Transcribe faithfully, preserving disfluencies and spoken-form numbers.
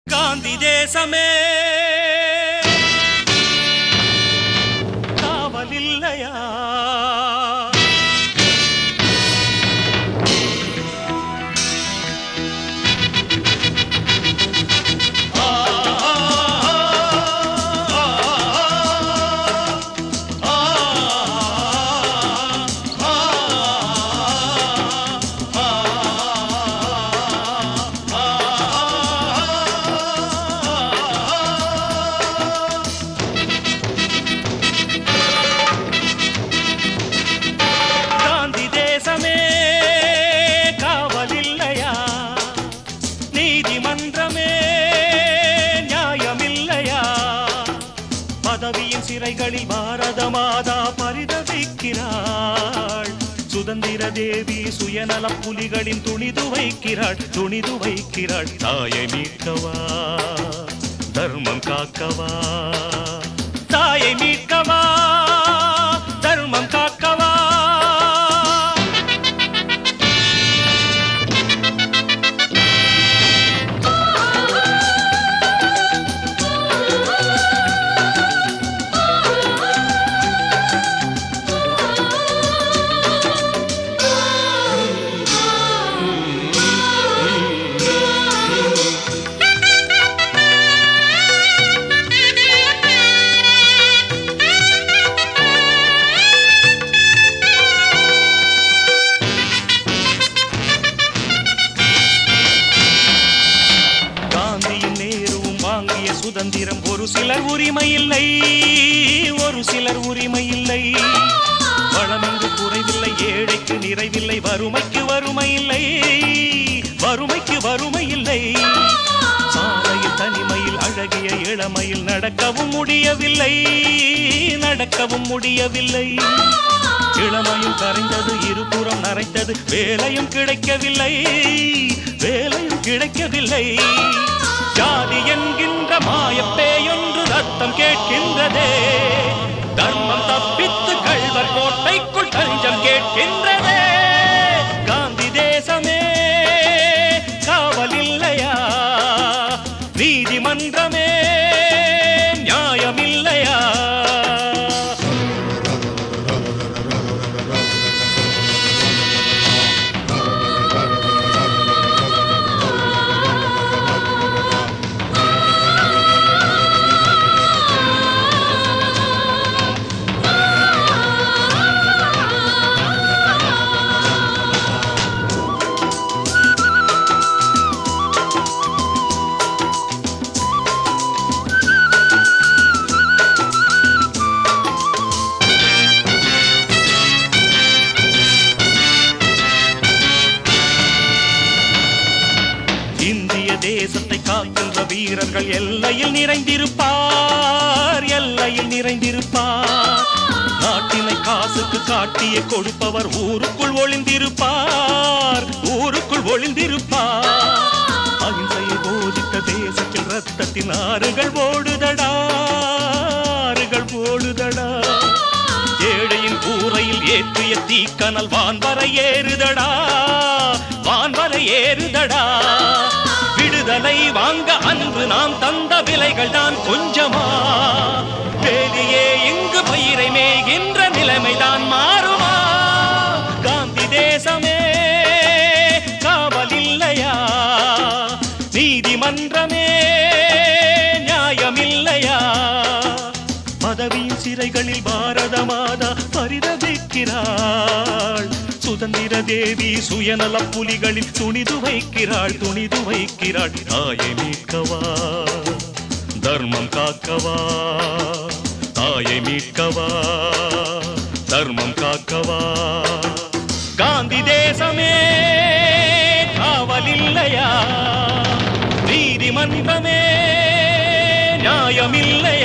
காந்தி தேசமே காவலில்லையா? பதவியின் சிறைகளில் பாரத மாதா பரிதவிக்கிறாள். சுதந்திர தேவி சுயநல புலிகளின் துணிது வைக்கிறாள் துணிது வைக்கிறாள். தாயை மீட்கவா, தர்மம் காக்கவா, தாயை மீட்கவா, தர்மம் காக்கவா. சுதந்திரம் ஒரு சிலர் உரிமை இல்லை, ஒரு சிலர் உரிமை இல்லை. வளமென்று குறைவில்லை, ஏழைக்கு நிறைவில்லை, வறுமைக்கு வறுமை இல்லை, வறுமைக்கு வறுமை இல்லை. சாலையில் தனிமையில் அழகிய இளமையில் நடக்கவும் முடியவில்லை, நடக்கவும் முடியவில்லை. இளமையும் கரைந்தது, இருபுறம் நரைத்தது, வேலையும் கிடைக்கவில்லை, வேலையும் கிடைக்கவில்லை. ஜாதி என்கின்ற மாயப்பேயொன்று ரத்தம் கேட்கின்றதே, தர்மம் தப்பித்து கள்வர் கோட்டைக்குள் தஞ்சம் கேட்கின்றதே. காந்தி தேசமே காவலில்லையா? நீதிமன்றமே நியாயமில்லையா? இந்திய தேசத்தை காக்கின்ற வீரர்கள் எல்லையில் நிறைந்திருப்பார், எல்லையில் நிறைந்திருப்பார். நாட்டினை காசுக்கு காட்டிய கொடுப்பவர் ஊருக்குள் ஒளிந்திருப்பார், ஊருக்குள் ஒளிந்திருப்பார். அகிம்சையை போதித்த தேசத்தில் ரத்தத்தின் ஆறுகள் ஓடுதடா, ஆறுகள் ஓடுதடா. ஏழையின் கூரையில் ஏற்றிய தீக்கனல் வான்வரை ஏறுதடா, வான்வரை ஏறுதடா. விடுதலை வாங்க அன்று நாம் தந்த விலைகள் தான் கொஞ்சமா? வேலியே இங்கு பயிரை மேய்கின்ற நிலைமைதான் மாறுமா? காந்தி தேசமே காவலில்லையா? நீதிமன்றமே நியாயமில்லையா? பதவியின் சிறைகளில் பாரத மாதா பரிதவிக்கிறாள். சுதந்திர தேவி சுயநல புலிகளில் துணிது வைக்கிறாள் துணிது வைக்கிறாள். தாயை மீட்கவா, தர்மம் காக்கவா, தாயை மீட்கவா, தர்மம் காக்கவா. காந்தி தேசமே காவலில்லையா? நீதிமன்றமே நியாயமில்லையா?